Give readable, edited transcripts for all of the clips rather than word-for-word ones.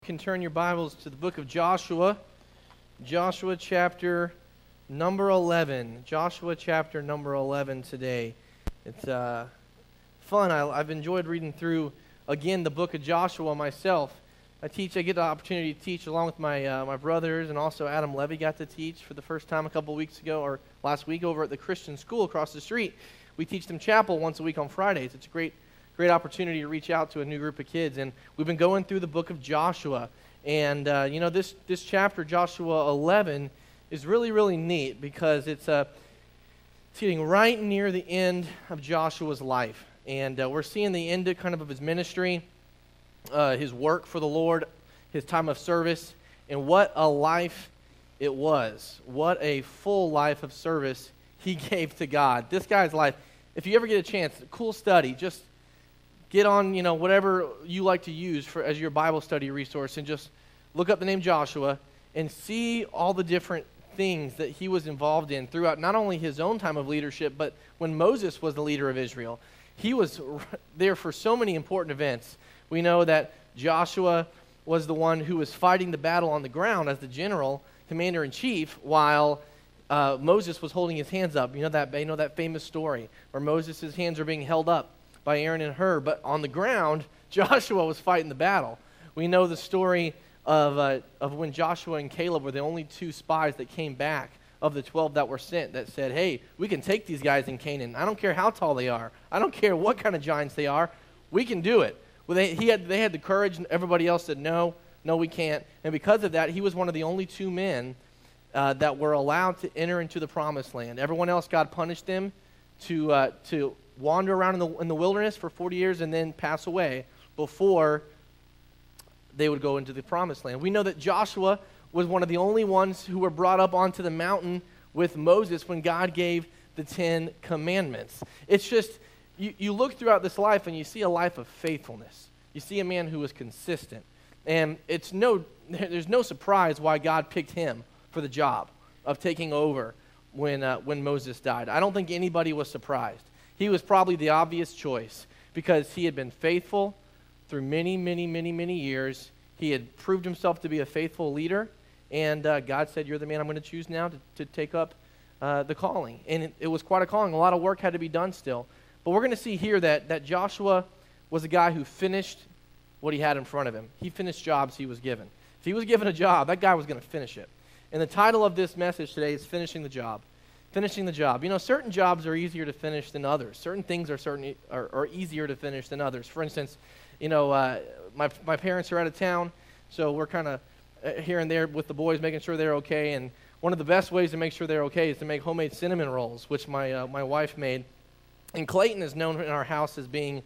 You can turn your Bibles to the book of Joshua, Joshua chapter number 11. Joshua chapter number 11 today. It's fun. I've enjoyed reading through, again, the book of Joshua myself. I get the opportunity to teach along with my brothers, and also Adam Levy got to teach for the first time a couple weeks ago, or last week, over at the Christian school across the street. We teach them chapel once a week on Fridays. It's a great opportunity to reach out to a new group of kids. And we've been going through the book of Joshua. And, this chapter, Joshua 11, is really, really neat because it's getting right near the end of Joshua's life. And we're seeing the end of his ministry, his work for the Lord, his time of service, and what a life it was. What a full life of service he gave to God. This guy's life, if you ever get a chance, cool study, just get on, whatever you like to use as your Bible study resource, and just look up the name Joshua and see all the different things that he was involved in throughout not only his own time of leadership, but when Moses was the leader of Israel. He was there for so many important events. We know that Joshua was the one who was fighting the battle on the ground as the general, commander-in-chief, while Moses was holding his hands up. You know that famous story where Moses' hands are being held up by Aaron and Hur, but on the ground, Joshua was fighting the battle. We know the story of when Joshua and Caleb were the only two spies that came back of the 12 that were sent, that said, hey, we can take these guys in Canaan. I don't care how tall they are. I don't care what kind of giants they are. We can do it. Well, they had the courage, and everybody else said, no, we can't. And because of that, he was one of the only two men that were allowed to enter into the promised land. Everyone else, God punished them to wander around in the wilderness for 40 years and then pass away before they would go into the promised land. We know that Joshua was one of the only ones who were brought up onto the mountain with Moses when God gave the 10 Commandments. It's just, you look throughout this life and you see a life of faithfulness. You see a man who was consistent. And there's no surprise why God picked him for the job of taking over when Moses died. I don't think anybody was surprised. He was probably the obvious choice because he had been faithful through many, many, many, many years. He had proved himself to be a faithful leader, and God said, you're the man I'm going to choose now to take up the calling. And it was quite a calling. A lot of work had to be done still. But we're going to see here that Joshua was a guy who finished what he had in front of him. He finished jobs he was given. If he was given a job, that guy was going to finish it. And the title of this message today is Finishing the Job. Finishing the job. Certain jobs are easier to finish than others. Certain things are easier to finish than others. For instance, my parents are out of town, so we're kind of here and there with the boys, making sure they're okay. And one of the best ways to make sure they're okay is to make homemade cinnamon rolls, which my wife made. And Clayton is known in our house as being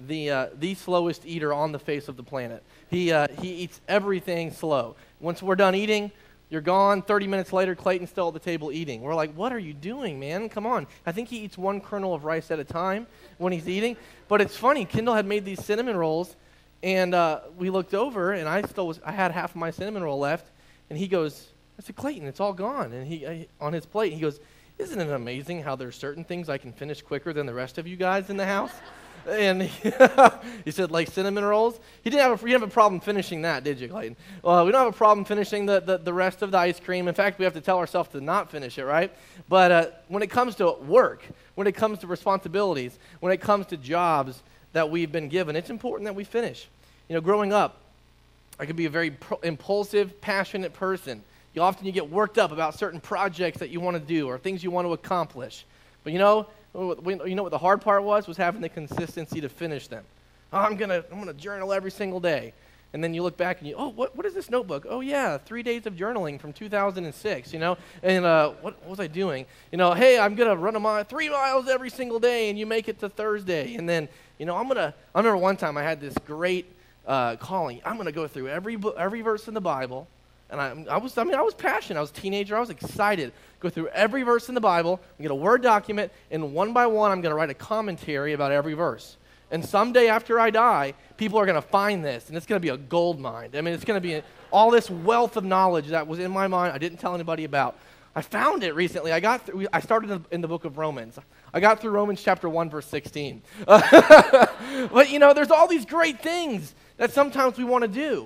the slowest eater on the face of the planet. He eats everything slow. Once we're done eating, you're gone. 30 minutes later, Clayton's still at the table eating. We're like, what are you doing, man? Come on. I think he eats one kernel of rice at a time when he's eating. But it's funny. Kendall had made these cinnamon rolls, and we looked over, and I had half of my cinnamon roll left, and he goes, I said, Clayton, it's all gone. And on his plate, he goes, isn't it amazing how there's certain things I can finish quicker than the rest of you guys in the house? And he said, like cinnamon rolls. You didn't have a problem finishing that, did you, Clayton? Well, we don't have a problem finishing the rest of the ice cream. In fact, we have to tell ourselves to not finish it, right? But when it comes to work, when it comes to responsibilities, when it comes to jobs that we've been given, it's important that we finish. Growing up, I could be a very impulsive, passionate person. Often you get worked up about certain projects that you want to do or things you want to accomplish. But you know what the hard part was having the consistency to finish them. I'm gonna journal every single day. And then you look back and what is this notebook? Oh yeah, 3 days of journaling from 2006, and what was I doing? Hey, I'm gonna run 3 miles every single day, and you make it to Thursday. And then, I remember one time I had this great calling. I'm gonna go through every verse in the Bible. And I was passionate. I was a teenager. I was excited. Go through every verse in the Bible, get a Word document, and one by one, I'm going to write a commentary about every verse. And someday after I die, people are going to find this, and it's going to be a gold mine. It's going to be all this wealth of knowledge that was in my mind I didn't tell anybody about. I found it recently. I started in the book of Romans. I got through Romans chapter 1, verse 16. But, there's all these great things that sometimes we want to do.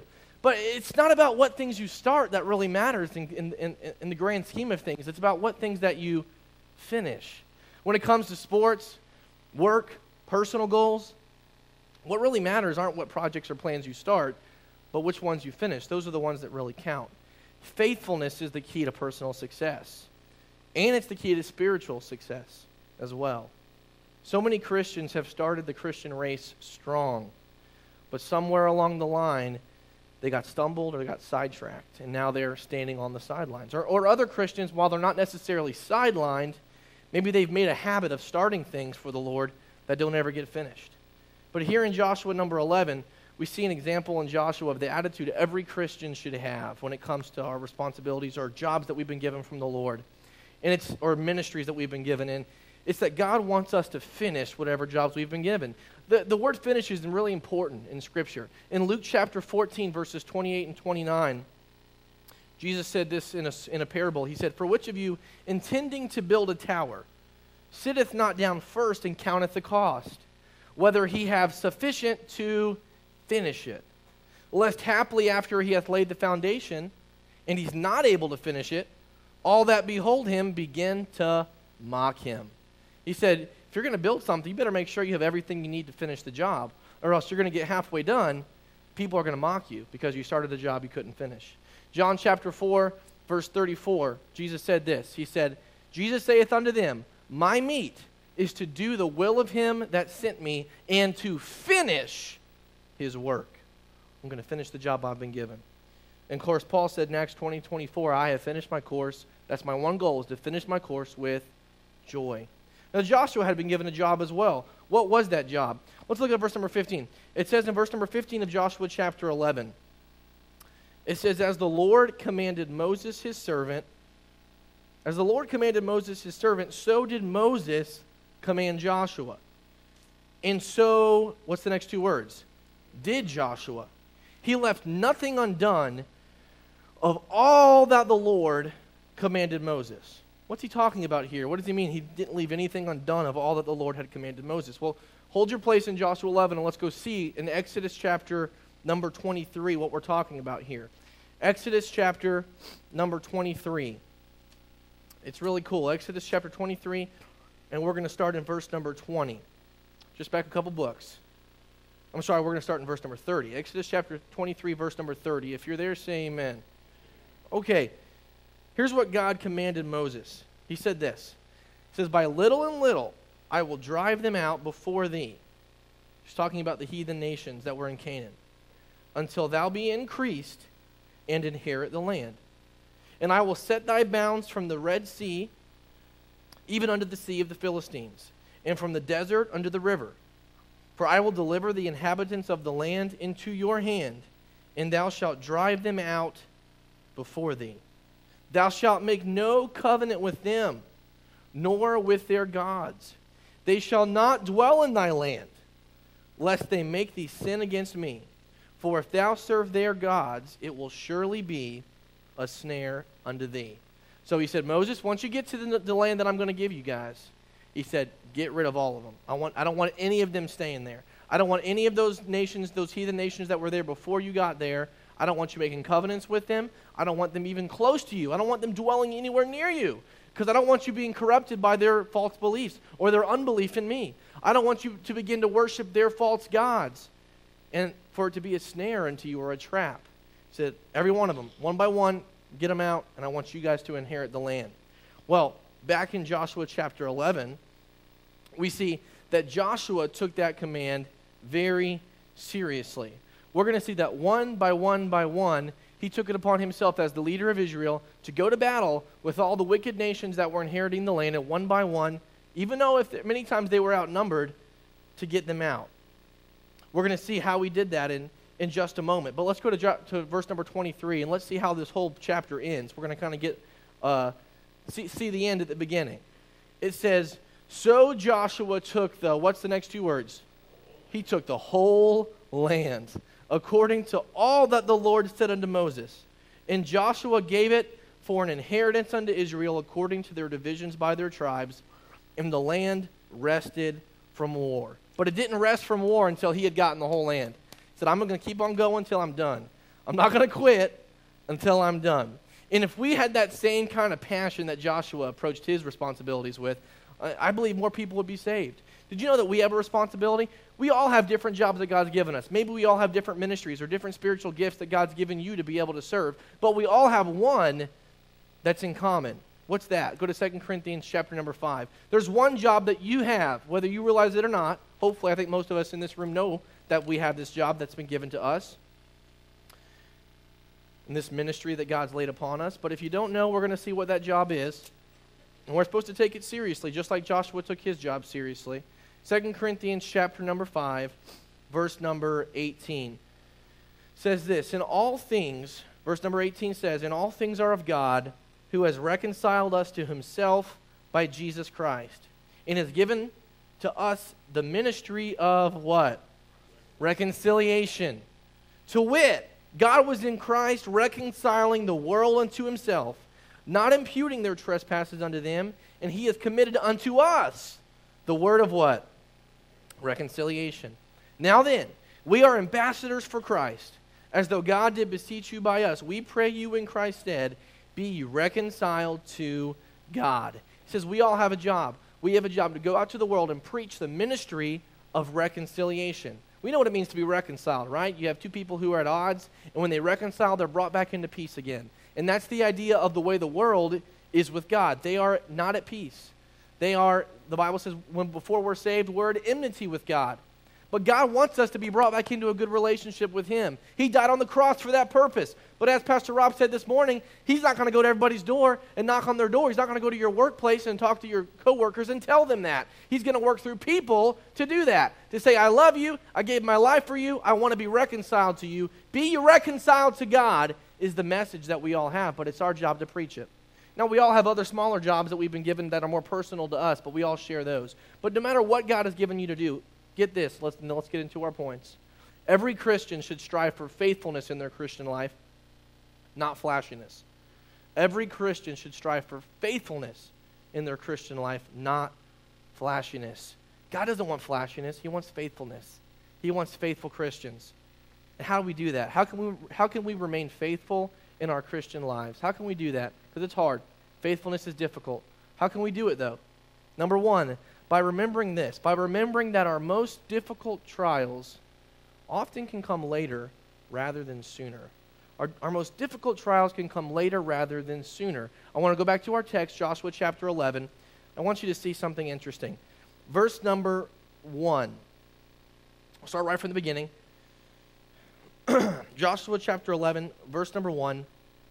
But it's not about what things you start that really matters in the grand scheme of things. It's about what things that you finish. When it comes to sports, work, personal goals, what really matters aren't what projects or plans you start, but which ones you finish. Those are the ones that really count. Faithfulness is the key to personal success, and it's the key to spiritual success as well. So many Christians have started the Christian race strong, but somewhere along the line, they got stumbled or they got sidetracked, and now they're standing on the sidelines. Or other Christians, while they're not necessarily sidelined, maybe they've made a habit of starting things for the Lord that don't ever get finished. But here in Joshua number 11, we see an example in Joshua of the attitude every Christian should have when it comes to our responsibilities or jobs that we've been given from the Lord, or ministries that we've been given. And it's that God wants us to finish whatever jobs we've been given. The word finish is really important in Scripture. In Luke chapter 14, verses 28 and 29, Jesus said this in a parable. He said, "For which of you, intending to build a tower, sitteth not down first and counteth the cost, whether he have sufficient to finish it? Lest haply after he hath laid the foundation, and he's not able to finish it, all that behold him begin to mock him." He said, if you're going to build something, you better make sure you have everything you need to finish the job, or else you're going to get halfway done. People are going to mock you because you started a job you couldn't finish. John chapter 4, verse 34, Jesus said this. He said, "Jesus saith unto them, My meat is to do the will of him that sent me, and to finish his work." I'm going to finish the job I've been given. And of course, Paul said in Acts 20:24, "I have finished my course." That's my one goal, is to finish my course with joy. Now, Joshua had been given a job as well. What was that job? Let's look at verse number 15. It says in verse number 15 of Joshua chapter 11, it says, "As the Lord commanded Moses his servant, so did Moses command Joshua. And so," what's the next two words? "Did Joshua. He left nothing undone of all that the Lord commanded Moses." What's he talking about here? What does he mean he didn't leave anything undone of all that the Lord had commanded Moses? Well, hold your place in Joshua 11, and let's go see in Exodus chapter number 23 what we're talking about here. Exodus chapter number 23. It's really cool. Exodus chapter 23, and we're going to start in verse number 20. Just back a couple books. I'm sorry, we're going to start in verse number 30. Exodus chapter 23, verse number 30. If you're there, say amen. Okay. Here's what God commanded Moses. He said this. He says, "By little and little I will drive them out before thee." He's talking about the heathen nations that were in Canaan. "Until thou be increased and inherit the land. And I will set thy bounds from the Red Sea, even unto the sea of the Philistines, and from the desert unto the river. For I will deliver the inhabitants of the land into your hand, and thou shalt drive them out before thee. Thou shalt make no covenant with them, nor with their gods. They shall not dwell in thy land, lest they make thee sin against me. For if thou serve their gods, it will surely be a snare unto thee." So he said, Moses, once you get to the land that I'm going to give you guys, he said, get rid of all of them. I don't want any of them staying there. I don't want any of those nations, those heathen nations that were there before you got there. I don't want you making covenants with them. I don't want them even close to you. I don't want them dwelling anywhere near you, because I don't want you being corrupted by their false beliefs or their unbelief in me. I don't want you to begin to worship their false gods and for it to be a snare unto you or a trap. He said, every one of them, one by one, get them out, and I want you guys to inherit the land. Well, back in Joshua chapter 11, we see that Joshua took that command very seriously. We're going to see that one by one, he took it upon himself as the leader of Israel to go to battle with all the wicked nations that were inheriting the land, and one by one, even though many times they were outnumbered, to get them out. We're going to see how he did that in just a moment. But let's go to verse number 23, and let's see how this whole chapter ends. We're going to kind of get see the end at the beginning. It says, "So Joshua took what's the next two words? He took the whole land, according to all that the Lord said unto Moses. And Joshua gave it for an inheritance unto Israel according to their divisions by their tribes, and the land rested from war." But it didn't rest from war until he had gotten the whole land. He said, I'm going to keep on going until I'm done. I'm not going to quit until I'm done. And if we had that same kind of passion that Joshua approached his responsibilities with, I believe more people would be saved. Did you know that we have a responsibility? We all have different jobs that God's given us. Maybe we all have different ministries or different spiritual gifts that God's given you to be able to serve. But we all have one that's in common. What's that? Go to 2 Corinthians chapter number 5. There's one job that you have, whether you realize it or not. Hopefully, I think most of us in this room know that we have this job that's been given to us in this ministry that God's laid upon us. But if you don't know, we're going to see what that job is. And we're supposed to take it seriously, just like Joshua took his job seriously. 2 Corinthians chapter number 5, verse number 18 says this, in all things, verse number 18 says, in all things are of God, who has reconciled us to himself by Jesus Christ, and has given to us the ministry of what? Reconciliation. To wit, God was in Christ reconciling the world unto himself, not imputing their trespasses unto them, and he has committed unto us the word of what? Reconciliation. Now then, we are ambassadors for Christ, as though God did beseech you by us. We pray you in Christ's stead, be ye reconciled to God. He says we all have a job. We have a job to go out to the world and preach the ministry of reconciliation. We know what it means to be reconciled, right? You have two people who are at odds, and when they reconcile, they're brought back into peace again. And that's the idea of the way the world is with God. They are not at peace. They are, the Bible says, before we're saved, we're at enmity with God. But God wants us to be brought back into a good relationship with him. He died on the cross for that purpose. But as Pastor Rob said this morning, he's not going to go to everybody's door and knock on their door. He's not going to go to your workplace and talk to your coworkers and tell them that. He's going to work through people to do that. To say, I love you, I gave my life for you, I want to be reconciled to you. Be you reconciled to God is the message that we all have, but it's our job to preach it. Now, we all have other smaller jobs that we've been given that are more personal to us, but we all share those. But no matter what God has given you to do, get this, let's get into our points. Every Christian should strive for faithfulness in their Christian life, not flashiness. Every Christian should strive for faithfulness in their Christian life, not flashiness. God doesn't want flashiness. He wants faithfulness. He wants faithful Christians. And how do we do that? How can we remain faithful in our Christian lives? How can we do that? Because it's hard. Faithfulness is difficult. How can we do it, though? Number one, by remembering this, by remembering that our most difficult trials often can come later rather than sooner. Our most difficult trials can come later rather than sooner. I want to go back to our text, Joshua chapter 11. I want you to see something interesting. Verse number 1. I'll start right from the beginning. Joshua chapter 11, verse number 1.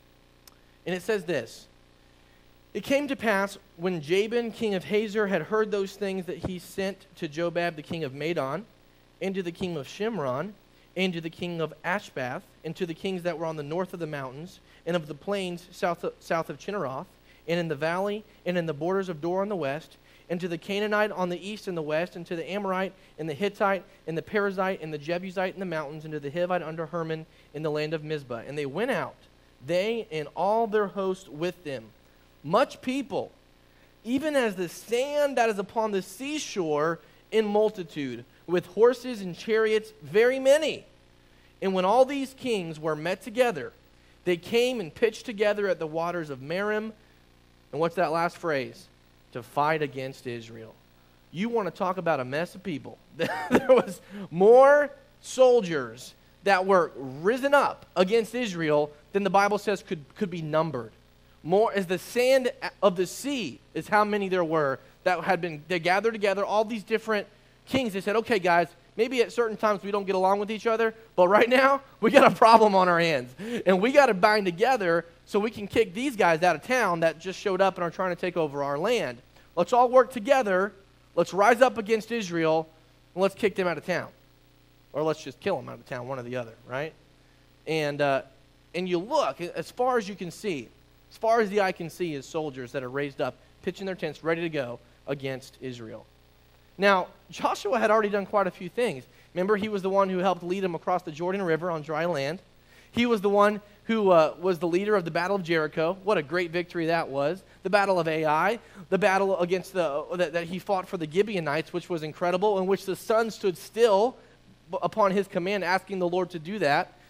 And it says this. It came to pass when Jabin, king of Hazor, had heard those things that he sent to Jobab, the king of Madon, and to the king of Shimron, and to the king of Ashbath, and to the kings that were on the north of the mountains, and of the plains south of Chinneroth, and in the valley, and in the borders of Dor on the west, and to the Canaanite on the east and the west, and to the Amorite, and the Hittite, and the Perizzite, and the Jebusite in the mountains, and to the Hivite under Hermon in the land of Mizpah. And they went out, they and all their host with them, much people, even as the sand that is upon the seashore in multitude, with horses and chariots very many. And when all these kings were met together, they came and pitched together at the waters of Merim. And what's that last phrase? To fight against Israel. You want to talk about a mess of people. There was more soldiers that were risen up against Israel than the Bible says could be numbered. More as the sand of the sea is how many there were that had been, they gathered together, all these different kings. They said, okay, guys, maybe at certain times we don't get along with each other, but right now we got a problem on our hands. And we got to bind together so we can kick these guys out of town that just showed up and are trying to take over our land. Let's all work together. Let's rise up against Israel, and let's kick them out of town. Or let's just kill them out of town, one or the other, right? And you look, as far as you can see, as far as the eye can see, is soldiers that are raised up, pitching their tents, ready to go against Israel. Now, Joshua had already done quite a few things. Remember, he was the one who helped lead them across the Jordan River on dry land. He was the one who was the leader of the Battle of Jericho. What a great victory that was. The Battle of Ai, the battle against that he fought for the Gibeonites, which was incredible, in which the sun stood still upon his command, asking the Lord to do that.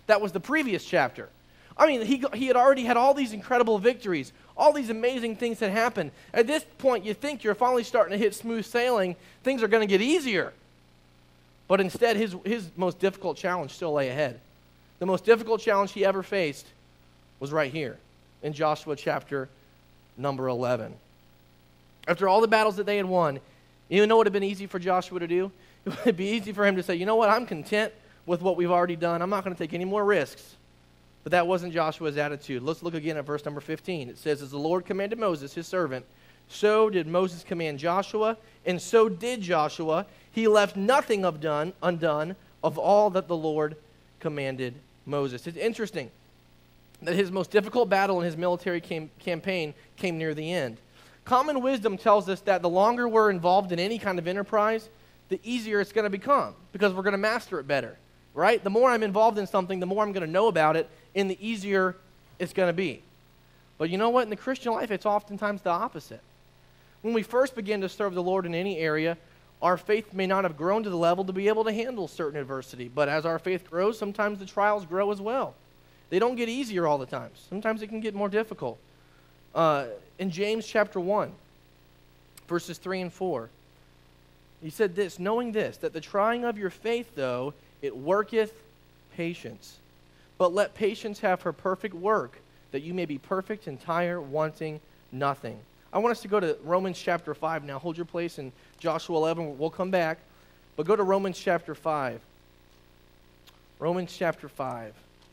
that was the previous chapter. I mean, he had already had all these incredible victories. All these amazing things had happened. At this point, you think you're finally starting to hit smooth sailing. Things are going to get easier. But instead, his most difficult challenge still lay ahead. The most difficult challenge he ever faced was right here in Joshua chapter number 11. After all the battles that they had won, you know what would have been easy for Joshua to do? It would be easy for him to say, you know what, I'm content with what we've already done. I'm not going to take any more risks. But that wasn't Joshua's attitude. Let's look again at verse number 15. It says, as the Lord commanded Moses, his servant, so did Moses command Joshua, and so did Joshua. He left nothing undone of all that the Lord commanded Moses. It's interesting that his most difficult battle in his military campaign came near the end. Common wisdom tells us that the longer we're involved in any kind of enterprise, the easier it's going to become because we're going to master it better, right? The more I'm involved in something, the more I'm going to know about it, and the easier it's going to be. But you know what? In the Christian life, it's oftentimes the opposite. When we first begin to serve the Lord in any area, our faith may not have grown to the level to be able to handle certain adversity. But as our faith grows, sometimes the trials grow as well. They don't get easier all the time. Sometimes it can get more difficult. In James chapter 1, verses 3 and 4, he said this, knowing this, that the trying of your faith, though, it worketh patience. But let patience have her perfect work, that you may be perfect, entire, wanting nothing. I want us to go to Romans chapter 5 now. Hold your place in Joshua 11. We'll come back. But go to Romans chapter 5. Romans chapter 5.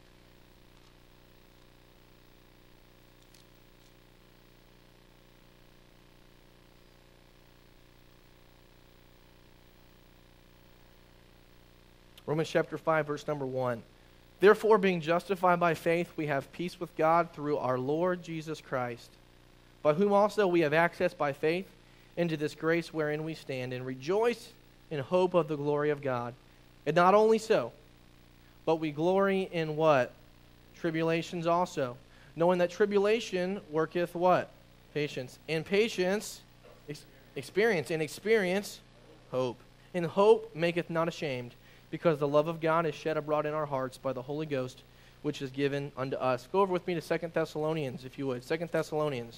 Romans chapter 5, verse number 1. Therefore, being justified by faith, we have peace with God through our Lord Jesus Christ, by whom also we have access by faith into this grace wherein we stand, and rejoice in hope of the glory of God. And not only so, but we glory in what? Tribulations also, knowing that tribulation worketh what? Patience. And patience, experience. And experience, hope. And hope maketh not ashamed, because the love of God is shed abroad in our hearts by the Holy Ghost, which is given unto us. Go over with me to 2 Thessalonians, if you would. 2 Thessalonians.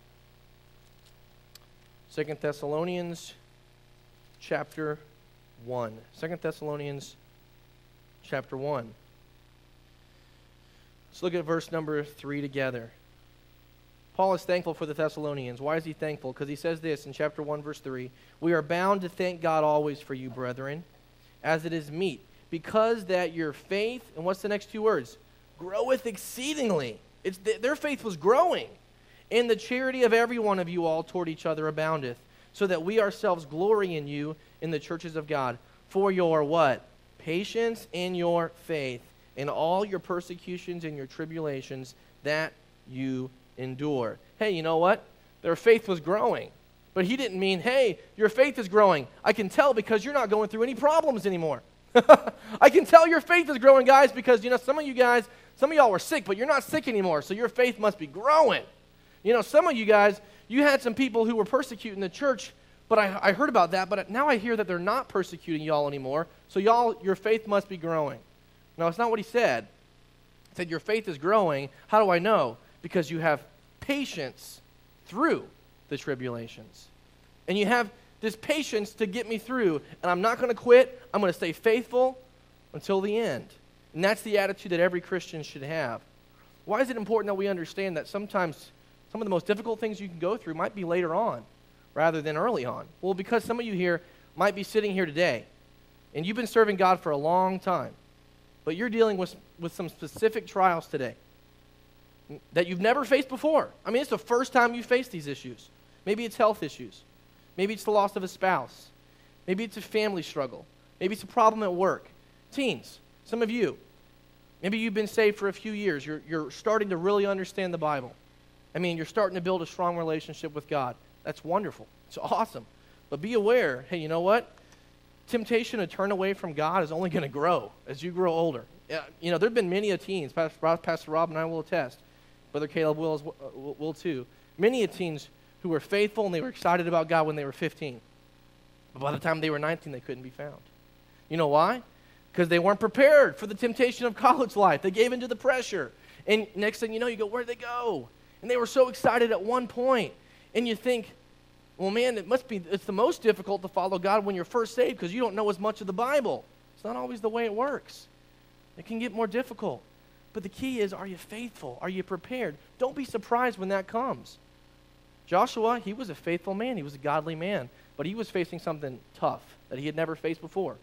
2 Thessalonians chapter 1. 2 Thessalonians chapter 1. Let's look at verse number 3 together. Paul is thankful for the Thessalonians. Why is he thankful? Because he says this in chapter 1, verse 3. We are bound to thank God always for you, brethren, as it is meet, because that your faith, and what's the next two words? Groweth exceedingly. Their faith was growing. And the charity of every one of you all toward each other aboundeth, so that we ourselves glory in you in the churches of God, for your what? Patience in your faith, in all your persecutions and your tribulations that you endure. Hey, you know what? Their faith was growing. But he didn't mean, hey, your faith is growing. I can tell because you're not going through any problems anymore. I can tell your faith is growing, guys, because, some of y'all were sick, but you're not sick anymore, so your faith must be growing. Some of you guys, you had some people who were persecuting the church, but I heard about that, but now I hear that they're not persecuting y'all anymore, so your faith must be growing. No, it's not what he said. He said your faith is growing. How do I know? Because you have patience through the tribulations. And you have this patience to get me through, and I'm not going to quit. I'm going to stay faithful until the end. And that's the attitude that every Christian should have. Why is it important that we understand that sometimes some of the most difficult things you can go through might be later on rather than early on? Well, because some of you here might be sitting here today, and you've been serving God for a long time, but you're dealing with some specific trials today that you've never faced before. I mean, it's the first time you face these issues. Maybe it's health issues. Maybe it's the loss of a spouse. Maybe it's a family struggle. Maybe it's a problem at work. Teens, some of you, maybe you've been saved for a few years. You're starting to really understand the Bible. I mean, you're starting to build a strong relationship with God. That's wonderful. It's awesome. But be aware, hey, you know what? Temptation to turn away from God is only going to grow as you grow older. There have been many teens, Pastor Rob and I will attest, Brother Caleb will too, many teens who were faithful and they were excited about God when they were 15. But by the time they were 19, they couldn't be found. You know why? because they weren't prepared for the temptation of college life. They gave into the pressure. And next thing you know, you go, where'd they go? And they were so excited at one point. And you think, well, man, it's the most difficult to follow God when you're first saved because you don't know as much of the Bible. It's not always the way it works. It can get more difficult. But the key is, are you faithful? Are you prepared? Don't be surprised when that comes. Joshua, he was a faithful man. He was a godly man. But he was facing something tough that he had never faced before.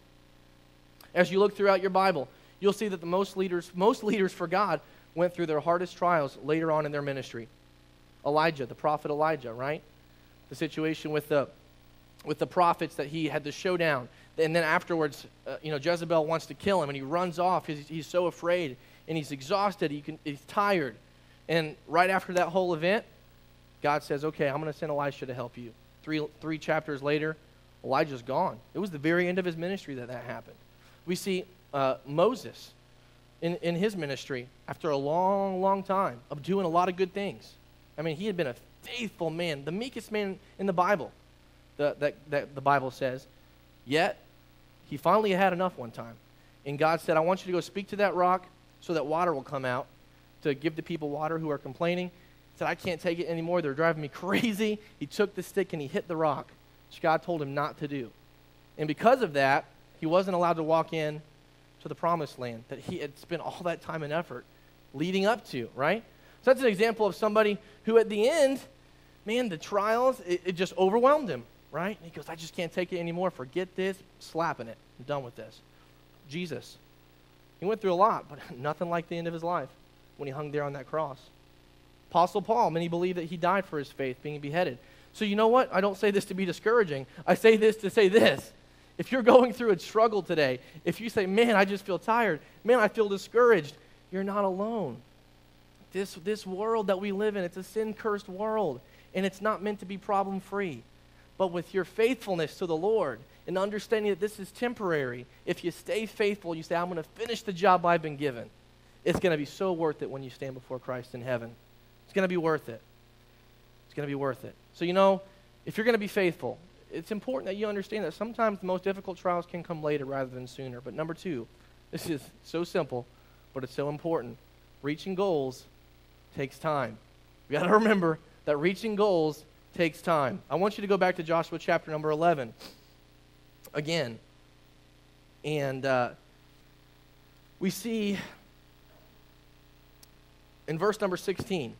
As you look throughout your Bible, you'll see that the most leaders for God went through their hardest trials later on in their ministry. Elijah, the prophet Elijah, right? The situation with the prophets that he had to show down. And then afterwards, Jezebel wants to kill him, and he runs off. He's so afraid, and he's exhausted. He's tired. And right after that whole event, God says, okay, I'm going to send Elisha to help you. Three chapters later, Elijah's gone. It was the very end of his ministry that happened. We see Moses in his ministry after a long, long time of doing a lot of good things. I mean, he had been a faithful man, the meekest man in the Bible, that the Bible says. Yet, he finally had enough one time. And God said, I want you to go speak to that rock so that water will come out to give the people water who are complaining. He said, I can't take it anymore. They're driving me crazy. He took the stick and he hit the rock, which God told him not to do. And because of that, he wasn't allowed to walk in to the promised land that he had spent all that time and effort leading up to, right? So that's an example of somebody who at the end, man, the trials, it just overwhelmed him, right? And he goes, I just can't take it anymore. Forget this. Slapping it. I'm done with this. Jesus. He went through a lot, but nothing like the end of his life when he hung there on that cross. Apostle Paul, many believe that he died for his faith, being beheaded. So you know what? I don't say this to be discouraging. I say this to say this. If you're going through a struggle today, if you say, man, I just feel tired, man, I feel discouraged, you're not alone. This world that we live in, it's a sin-cursed world, and it's not meant to be problem-free. But with your faithfulness to the Lord and understanding that this is temporary, if you stay faithful, you say, I'm going to finish the job I've been given, it's going to be so worth it when you stand before Christ in heaven. It's going to be worth it. It's going to be worth it. So, if you're going to be faithful, it's important that you understand that sometimes the most difficult trials can come later rather than sooner. But number two, this is so simple, but it's so important. Reaching goals takes time. You got to remember that reaching goals takes time. I want you to go back to Joshua chapter number 11 again. And we see in verse number 16,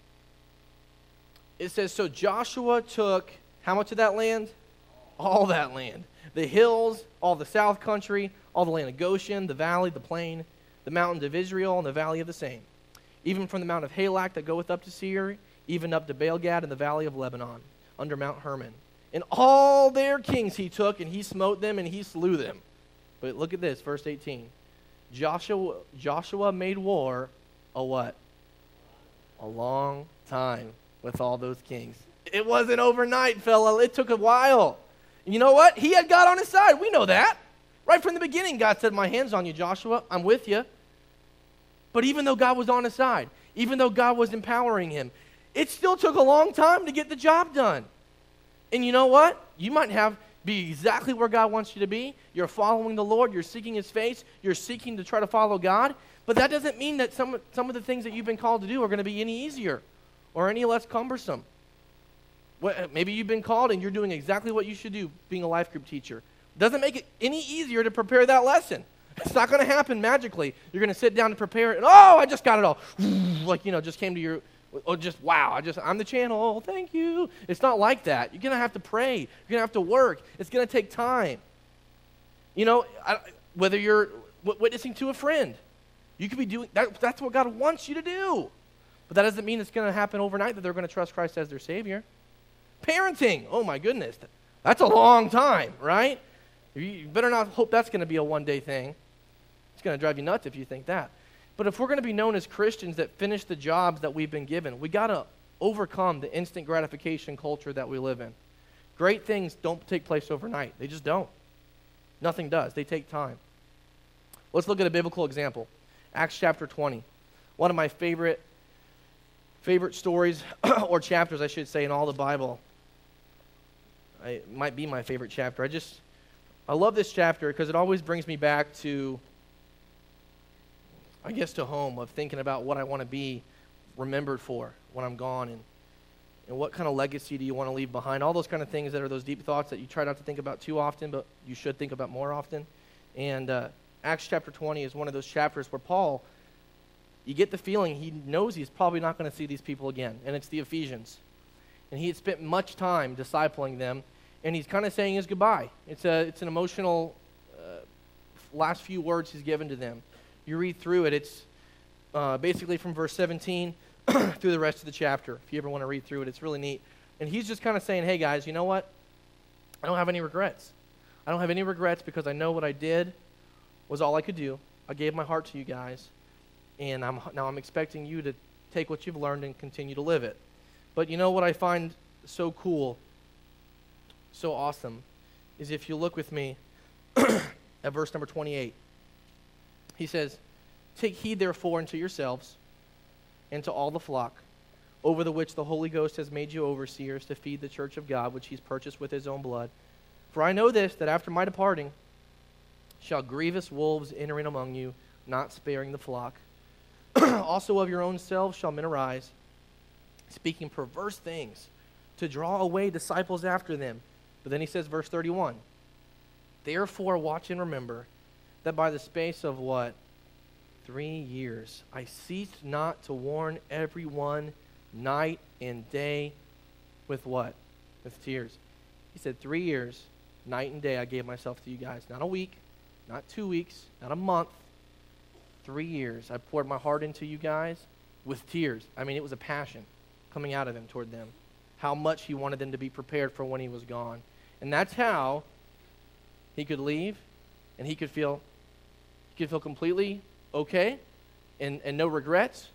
it says, so Joshua took how much of that land? All that land. The hills, all the south country, all the land of Goshen, the valley, the plain, the mountains of Israel, and the valley of the same. Even from the mount of Halak that goeth up to Seir, even up to Baal-gad in the valley of Lebanon, under Mount Hermon. And all their kings he took, and he smote them, and he slew them. But look at this, verse 18. Joshua made war a what? A long time with all those kings. It wasn't overnight, fella. It took a while. And you know what? He had God on his side. We know that. Right from the beginning, God said, my hand's on you, Joshua. I'm with you. But even though God was on his side, even though God was empowering him, it still took a long time to get the job done. And you know what? You might be exactly where God wants you to be. You're following the Lord. You're seeking his face. You're seeking to try to follow God. But that doesn't mean that some of the things that you've been called to do are going to be any easier or any less cumbersome. Maybe you've been called and you're doing exactly what you should do being a life group teacher. Doesn't make it any easier to prepare that lesson. It's not going to happen magically. You're going to sit down and prepare it, and I just got it all. Just came to your, wow, I'm the channel, oh, thank you. It's not like that. You're going to have to pray. You're going to have to work. It's going to take time. Whether you're witnessing to a friend, you could be doing, that's what God wants you to do. But that doesn't mean it's going to happen overnight that they're going to trust Christ as their Savior. Parenting, oh my goodness, that's a long time, right? You better not hope that's going to be a one-day thing. It's going to drive you nuts if you think that. But if we're going to be known as Christians that finish the jobs that we've been given, we got to overcome the instant gratification culture that we live in. Great things don't take place overnight. They just don't. Nothing does. They take time. Let's look at a biblical example. Acts chapter 20. One of my favorite stories, or chapters, I should say, in all the Bible. It might be my favorite chapter. I love this chapter because it always brings me back to, I guess, to home, of thinking about what I want to be remembered for when I'm gone, and what kind of legacy do you want to leave behind. All those kind of things that are those deep thoughts that you try not to think about too often, but you should think about more often. And Acts chapter 20 is one of those chapters where Paul, you get the feeling he knows he's probably not going to see these people again, and it's the Ephesians. And he had spent much time discipling them, and he's kind of saying his goodbye. It's an emotional last few words he's given to them. You read through it, it's basically from verse 17 through the rest of the chapter. If you ever want to read through it, it's really neat. And he's just kind of saying, hey guys, you know what? I don't have any regrets. I don't have any regrets because I know what I did was all I could do. I gave my heart to you guys, and now I'm expecting you to take what you've learned and continue to live it. But you know what I find so cool, so awesome, is if you look with me at verse number 28. He says, take heed therefore unto yourselves and to all the flock, over the which the Holy Ghost has made you overseers to feed the church of God, which he's purchased with his own blood. For I know this, that after my departing shall grievous wolves enter in among you, not sparing the flock. Also of your own selves shall men arise, speaking perverse things, to draw away disciples after them. But then he says, verse 31, therefore watch and remember that by the space of what? 3 years I ceased not to warn everyone night and day with what? With tears. He said 3 years, night and day I gave myself to you guys. Not a week, not 2 weeks, not a month. 3 years I poured my heart into you guys with tears. I mean, it was a passion coming out of him toward them. How much he wanted them to be prepared for when he was gone. And that's how he could leave and he could feel completely okay, and no regrets,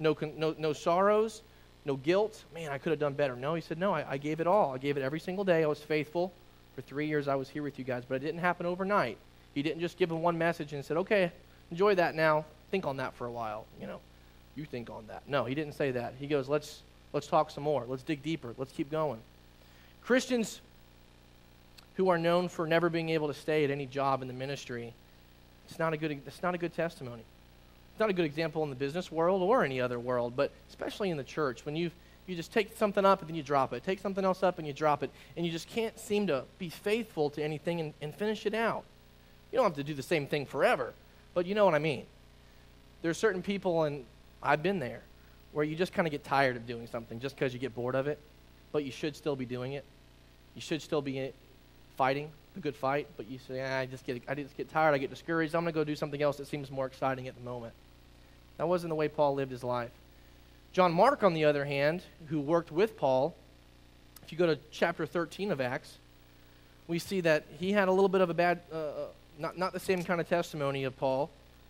no sorrows, no guilt. Man, I could have done better. No, he said, no, I gave it all. I gave it every single day. I was faithful. For 3 years I was here with you guys, but it didn't happen overnight. He didn't just give them one message and said, okay, enjoy that now. Think on that for a while. You think on that. No, he didn't say that. He goes, let's talk some more. Let's dig deeper. Let's keep going. Christians who are known for never being able to stay at any job in the ministry, it's not a good testimony. It's not a good example in the business world or any other world, but especially in the church, when you just take something up and then you drop it, take something else up and you drop it, and you just can't seem to be faithful to anything and finish it out. You don't have to do the same thing forever, but you know what I mean. There's certain people, and I've been there, where you just kind of get tired of doing something just because you get bored of it, but you should still be doing it. You should still be fighting a good fight, but you say, I just get tired, I get discouraged, I'm going to go do something else that seems more exciting at the moment. That wasn't the way Paul lived his life. John Mark, on the other hand, who worked with Paul, if you go to chapter 13 of Acts, we see that he had a little bit of a bad, not the same kind of testimony of Paul.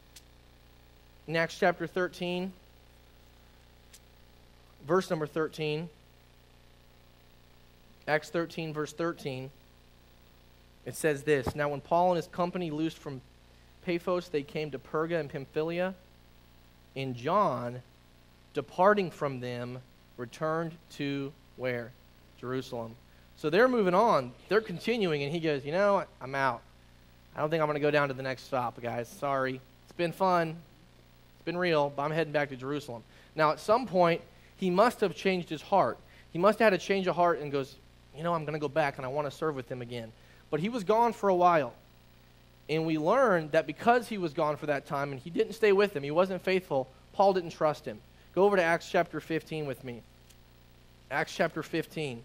In Acts chapter 13, verse number 13, Acts 13, verse 13, it says this, now when Paul and his company loosed from Paphos, they came to Perga and Pamphylia, and John, departing from them, returned to where? Jerusalem. So they're moving on. They're continuing, and he goes, I'm out. I don't think I'm going to go down to the next stop, guys. Sorry. It's been fun. It's been real, but I'm heading back to Jerusalem. Now, at some point, he must have changed his heart. He must have had a change of heart and goes, I'm going to go back, and I want to serve with them again. But he was gone for a while. And we learned that because he was gone for that time and he didn't stay with them, he wasn't faithful, Paul didn't trust him. Go over to Acts chapter 15 with me. Acts chapter 15.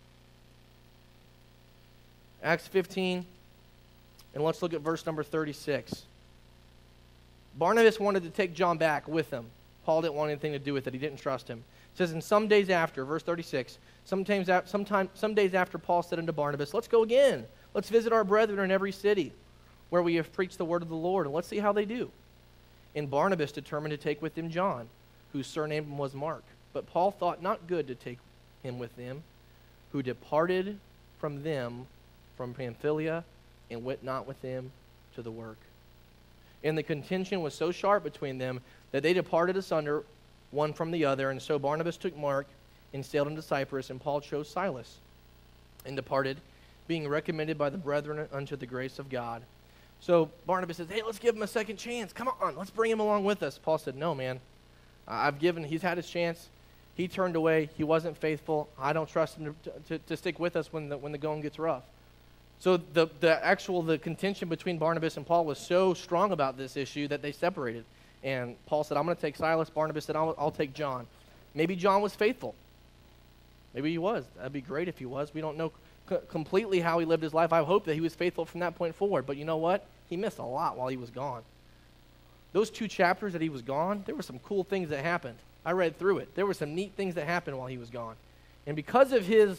Acts 15, and let's look at verse number 36. Barnabas wanted to take John back with him. Paul didn't want anything to do with it. He didn't trust him. It says, and some days after, verse 36, some days after Paul said unto Barnabas, let's go again. Let's visit our brethren in every city where we have preached the word of the Lord, and let's see how they do. And Barnabas determined to take with him John, whose surname was Mark. But Paul thought not good to take him with them, who departed from them from Pamphylia, and went not with them to the work. And the contention was so sharp between them that they departed asunder one from the other. And so Barnabas took Mark and sailed into Cyprus, and Paul chose Silas and departed being recommended by the brethren unto the grace of God. So Barnabas says, hey, let's give him a second chance. Come on, let's bring him along with us. Paul said, no, man. He's had his chance. He turned away. He wasn't faithful. I don't trust him to stick with us when the going gets rough. So the contention between Barnabas and Paul was so strong about this issue that they separated. And Paul said, I'm going to take Silas. Barnabas said, I'll take John. Maybe John was faithful. Maybe he was. That'd be great if he was. We don't know completely how he lived his life. I hope that he was faithful from that point forward. But you know what? He missed a lot while he was gone. Those 2 chapters that he was gone, there were some cool things that happened. I read through it. There were some neat things that happened while he was gone. And because of his,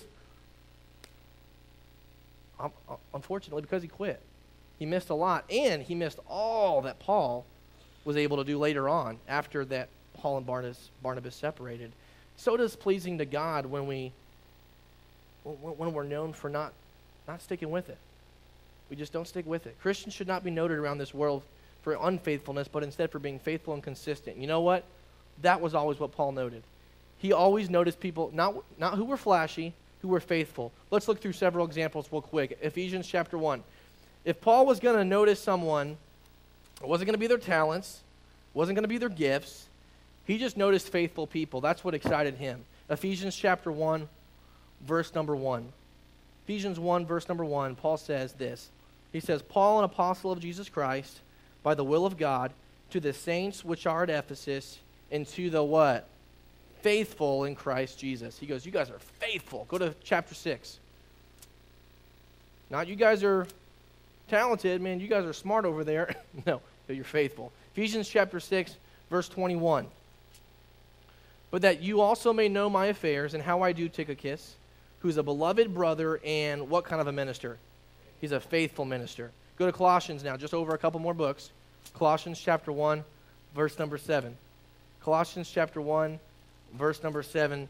unfortunately, because he quit, he missed a lot. And he missed all that Paul was able to do later on after that Paul and Barnabas separated. So does pleasing to God when we're known for not sticking with it. We just don't stick with it. Christians should not be noted around this world for unfaithfulness, but instead for being faithful and consistent. You know what? That was always what Paul noted. He always noticed people, not who were flashy, who were faithful. Let's look through several examples real quick. Ephesians chapter 1. If Paul was going to notice someone, it wasn't going to be their talents, wasn't going to be their gifts. He just noticed faithful people. That's what excited him. Ephesians chapter 1, verse number 1. Ephesians 1, verse number 1, Paul says this. He says, Paul, an apostle of Jesus Christ, by the will of God, to the saints which are at Ephesus, and to the what? Faithful in Christ Jesus. He goes, you guys are faithful. Go to chapter 6. Not you guys are talented, man. You guys are smart over there. No, but you're faithful. Ephesians chapter 6, verse 21. But that you also may know my affairs and how I do Tychicus, who's a beloved brother and what kind of a minister? He's a faithful minister. Go to Colossians now, just over a couple more books. Colossians chapter 1, verse number 7. Colossians chapter 1, verse number 7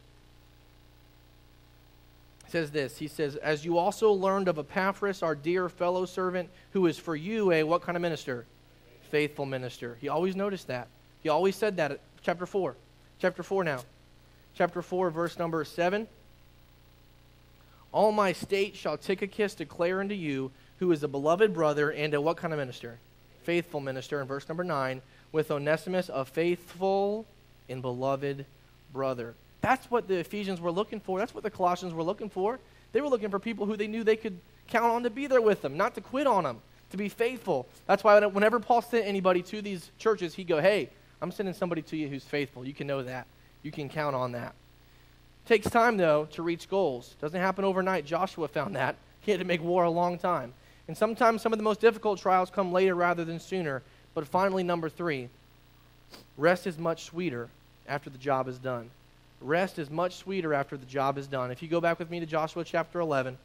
says this. He says, as you also learned of Epaphras, our dear fellow servant, who is for you a what kind of minister? Faithful minister. He always noticed that. He always said that at chapter 4. Chapter 4 now. Chapter 4, verse number 7. All my state shall Tychicus declare unto you, who is a beloved brother and a what kind of minister? Faithful minister. In verse number 9, with Onesimus, a faithful and beloved brother. That's what the Ephesians were looking for. That's what the Colossians were looking for. They were looking for people who they knew they could count on to be there with them, not to quit on them, to be faithful. That's why whenever Paul sent anybody to these churches, he'd go, hey, I'm sending somebody to you who's faithful. You can know that. You can count on that. Takes time, though, to reach goals. Doesn't happen overnight. Joshua found that. He had to make war a long time. And sometimes some of the most difficult trials come later rather than sooner. But finally, number 3, rest is much sweeter after the job is done. Rest is much sweeter after the job is done. If you go back with me to Joshua chapter 11,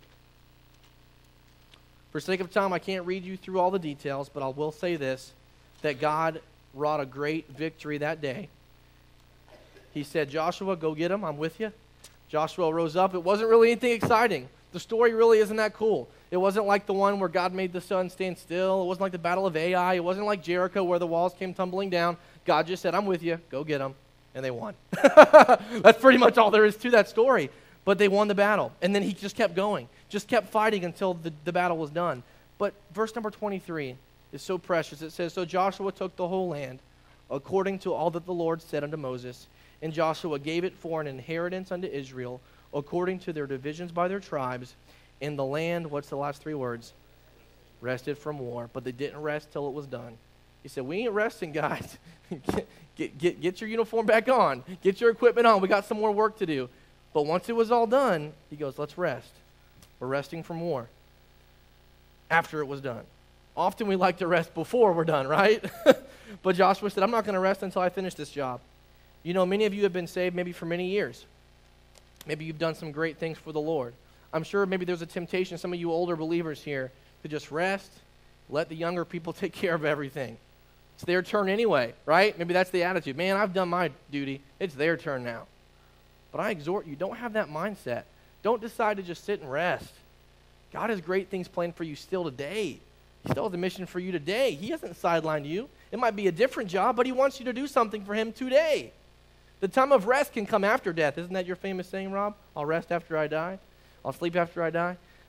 for sake of time, I can't read you through all the details, but I will say this, that God wrought a great victory that day. He said, Joshua, go get him. I'm with you. Joshua rose up. It wasn't really anything exciting. The story really isn't that cool. It wasn't like the one where God made the sun stand still. It wasn't like the Battle of Ai. It wasn't like Jericho where the walls came tumbling down. God just said, I'm with you. Go get them. And they won. That's pretty much all there is to that story. But they won the battle. And then he just kept going. Just kept fighting until the battle was done. But verse number 23 is so precious. It says, so Joshua took the whole land according to all that the Lord said unto Moses. And Joshua gave it for an inheritance unto Israel according to their divisions by their tribes. And the land, what's the last 3 words? Rested from war. But they didn't rest till it was done. He said, we ain't resting, guys. Get your uniform back on. Get your equipment on. We got some more work to do. But once it was all done, he goes, let's rest. We're resting from war after it was done. Often we like to rest before we're done, right? But Joshua said, I'm not going to rest until I finish this job. You know, many of you have been saved maybe for many years. Maybe you've done some great things for the Lord. I'm sure maybe there's a temptation, some of you older believers here, to just rest, let the younger people take care of everything. It's their turn anyway, right? Maybe that's the attitude. Man, I've done my duty. It's their turn now. But I exhort you, don't have that mindset. Don't decide to just sit and rest. God has great things planned for you still today. He still has a mission for you today. He hasn't sidelined you. It might be a different job, but he wants you to do something for him today. The time of rest can come after death. Isn't that your famous saying, Rob? I'll rest after I die. I'll sleep after I die.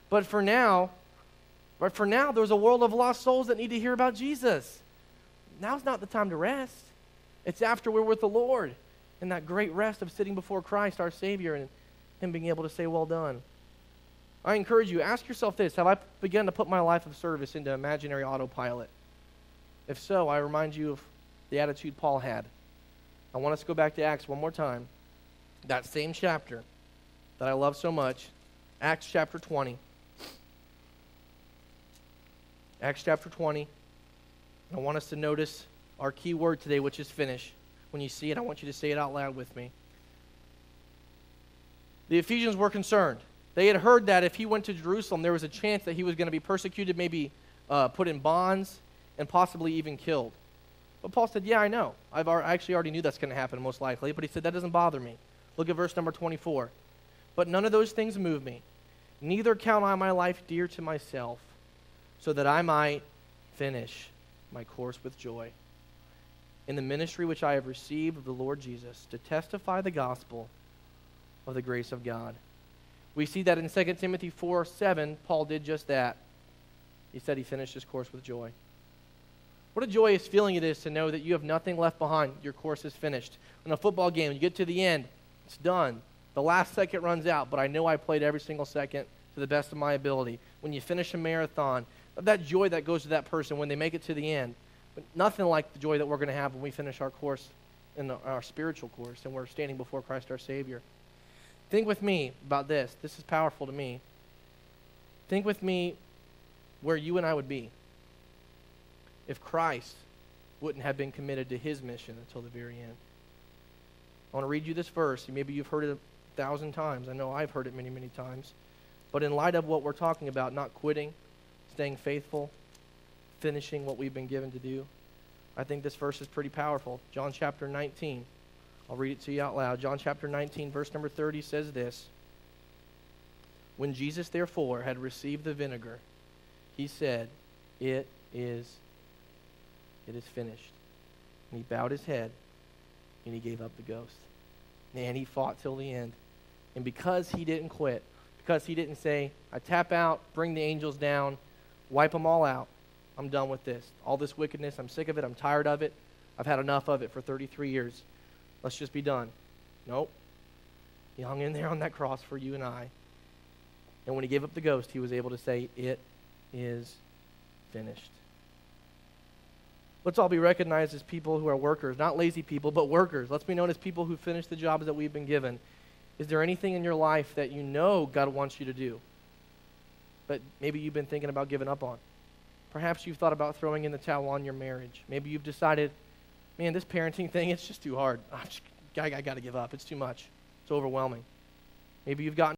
But for now, there's a world of lost souls that need to hear about Jesus. Now's not the time to rest. It's after we're with the Lord, and that great rest of sitting before Christ, our Savior, and Him being able to say, well done. I encourage you, ask yourself this: have I begun to put my life of service into imaginary autopilot? If so, I remind you of the attitude Paul had. I want us to go back to Acts one more time. That same chapter that I love so much, Acts chapter 20. Acts chapter 20. I want us to notice our key word today, which is finish. When you see it, I want you to say it out loud with me. The Ephesians were concerned. They had heard that if he went to Jerusalem, there was a chance that he was going to be persecuted, maybe put in bonds, and possibly even killed. But Paul said, yeah, I know. I actually already knew that's going to happen most likely. But he said, that doesn't bother me. Look at verse number 24. But none of those things move me. Neither count I my life dear to myself, so that I might finish my course with joy in the ministry which I have received of the Lord Jesus, to testify the gospel of the grace of God. We see that in 2 Timothy 4:7, Paul did just that. He said he finished his course with joy. What a joyous feeling it is to know that you have nothing left behind. Your course is finished. In a football game, you get to the end, it's done. The last second runs out, but I know I played every single second to the best of my ability. When you finish a marathon, that joy that goes to that person when they make it to the end. But nothing like the joy that we're going to have when we finish our course, in our spiritual course, and we're standing before Christ our Savior. Think with me about this. This is powerful to me. Think with me where you and I would be if Christ wouldn't have been committed to his mission until the very end. I want to read you this verse. Maybe you've heard it 1,000 times. I know I've heard it many, many times. But in light of what we're talking about, not quitting, staying faithful, finishing what we've been given to do, I think this verse is pretty powerful. John chapter 19. I'll read it to you out loud. John chapter 19, verse number 30 says this. When Jesus, therefore, had received the vinegar, he said, it is finished. And he bowed his head, and he gave up the ghost. And he fought till the end. And because he didn't quit, because he didn't say, I tap out, bring the angels down, wipe them all out, I'm done with this. All this wickedness, I'm sick of it, I'm tired of it, I've had enough of it for 33 years. Let's just be done. Nope. He hung in there on that cross for you and I. And when he gave up the ghost, he was able to say, it is finished. Let's all be recognized as people who are workers, not lazy people, but workers. Let's be known as people who finish the jobs that we've been given. Is there anything in your life that you know God wants you to do, but maybe you've been thinking about giving up on? Perhaps you've thought about throwing in the towel on your marriage. Maybe you've decided, man, this parenting thing, it's just too hard. I got to give up. It's too much. It's overwhelming. Maybe you've gotten